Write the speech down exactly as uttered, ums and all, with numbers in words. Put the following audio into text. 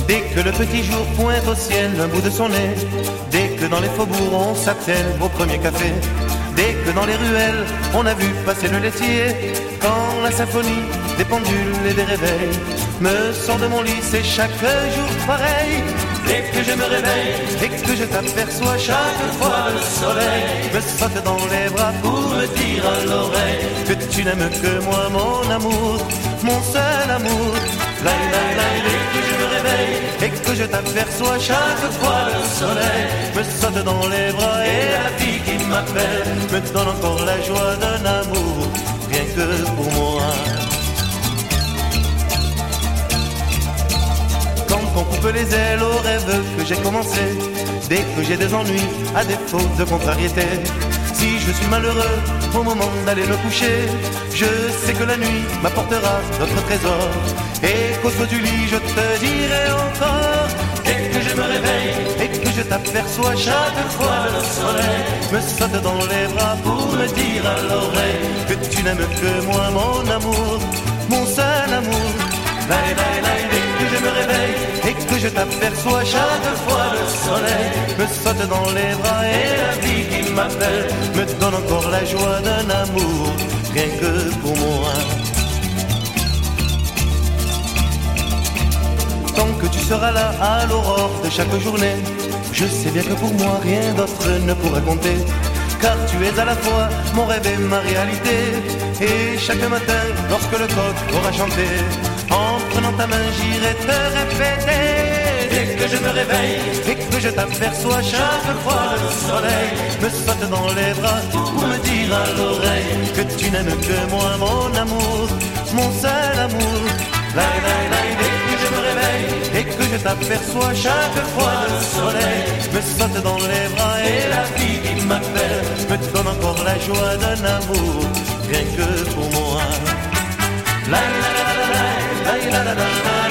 Dès que le petit jour pointe au ciel un bout de son nez, dès que dans les faubourgs on s'attelle au premier café, dès que dans les ruelles on a vu passer le laitier, quand la symphonie des pendules et des réveils me sort de mon lit, c'est chaque jour pareil. Dès que je me réveille et que je t'aperçois, chaque fois le soleil me saute dans les bras pour me dire à l'oreille que tu n'aimes que moi, mon amour, mon seul amour. Laï, laï, laï, dès que je me réveille et que je t'aperçois, chaque fois le soleil me saute dans les bras et la vie qui m'appelle me donne encore la joie d'un amour, rien que pour moi. Quand on coupe les ailes aux rêves que j'ai commencé, dès que j'ai des ennuis, à défaut de contrariété, si je suis malheureux au moment d'aller me coucher, je sais que la nuit m'apportera notre trésor, et qu'au saut du lit je te dirai encore. Dès que je me réveille et que je t'aperçois, chaque fois le soleil me saute dans les bras pour me dire à l'oreille que tu n'aimes que moi, mon amour, mon seul amour. Laï, laï, laï, dès que je me réveille et que je t'aperçois, chaque fois le soleil me saute dans les bras et la vie qui m'appelle me donne encore la joie d'un amour, rien que pour moi. Tant que tu seras là à l'aurore de chaque journée, je sais bien que pour moi rien d'autre ne pourra compter, car tu es à la fois mon rêve et ma réalité. Et chaque matin, lorsque le coq aura chanté, en prenant ta main j'irai te répéter. Dès que je me réveille et que je t'aperçois, chaque fois le soleil me saute dans les bras pour me dire à l'oreille que tu n'aimes que moi, mon amour, mon seul amour. Laï, laï, laï, dès que je me réveille et que je t'aperçois, chaque fois le soleil me saute dans les bras et la vie qui m'appelle me donne encore la joie d'un amour, rien que pour moi. Laï, laï, laï, laï, laï, laï, laï, laï.